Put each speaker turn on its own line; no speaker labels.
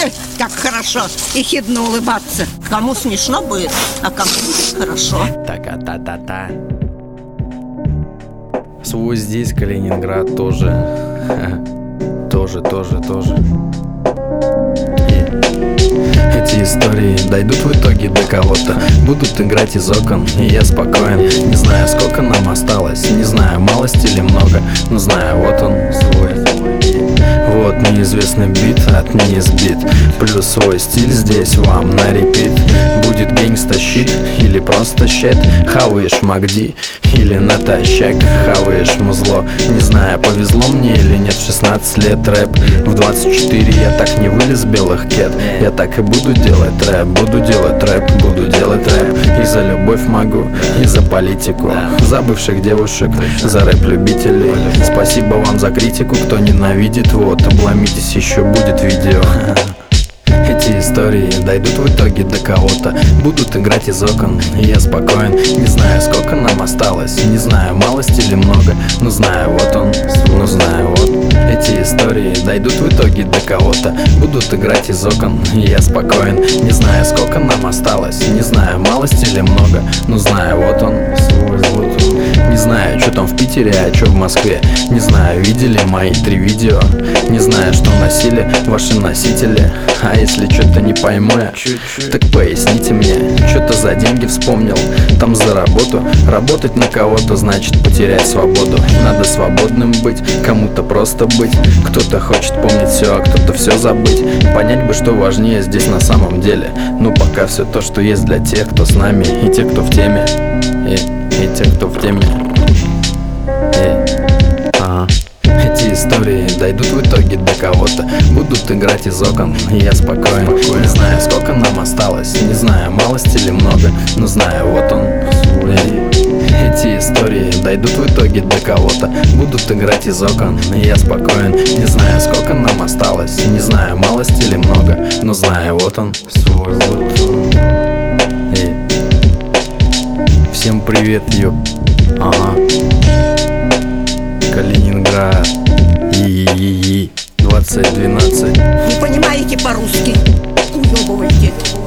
Как хорошо ехидно улыбаться. Кому смешно будет, а кому будет хорошо.
Та-ка-та-та-та. Свой здесь Калининград тоже. Тоже. Эти истории дойдут в итоге до кого-то, будут играть из окон, и я спокоен. Не знаю, сколько нам осталось, не знаю, малость или много, но знаю, вот он свой. Вот неизвестный бит от неизбит, плюс свой стиль здесь вам на репит. Будет гейнгста-щит или просто щет, хаваешь Макди или натощак хаваешь музло. Не знаю, повезло мне или нет, в 16 лет рэп, в 24 я так не вылез белых кет. Я так и буду делать рэп, буду делать рэп, буду делать рэп. И за любовь могу, и за политику, за бывших девушек, за рэп-любителей. Спасибо вам за критику, кто ненавидит, вот, обломитесь, еще будет видео. Эти истории дойдут в итоге до кого-то, будут играть из окон, и я спокоен. Не знаю, сколько нам осталось, не знаю, малость или много, но знаю, вот он, но знаю, вот. Эти истории дойдут в итоге до кого-то, будут играть из окон, и я спокоен. Не знаю, сколько нам осталось, не знаю, малость или много, но знаю, вот он, свой, вот он. Не знаю, что там в Питере, а что в Москве. Не знаю, видели мои 3 видео. Не знаю, что носили ваши носители. А если что-то не пойму я, так поясните мне. Что-то за деньги вспомнил, там за работу. Работать на кого-то значит потерять свободу. Надо свободным быть, кому-то просто быть. Кто-то хочет помнить все, а кто-то все забыть. Понять бы, что важнее здесь на самом деле. Но пока все то, что есть для тех, кто с нами, и тех, кто в теме. И тех, кто в теме. Эти истории дойдут в итоге до кого-то, будут играть из окон, и я спокоен. Не знаю, сколько нам осталось, не знаю, малость или много, но знаю, вот он. Эти истории дойдут в итоге до кого-то, будут играть из окон, и я спокоен. Не знаю, сколько нам осталось, не знаю, малость или много, но знаю, вот он, свой, вот он. Всем привет, ёп. Калининград, 2012.
Не понимаете по-русски? Уёбывайте.